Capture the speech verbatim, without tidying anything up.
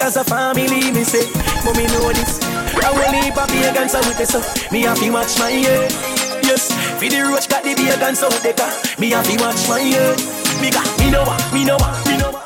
as a family, me say. But me know this. I will leave a pagans out with this. Me have to watch my head. Yes, for the roach got the pagans out there. Me have to watch my head. Me got, me know what, me know what, me know what.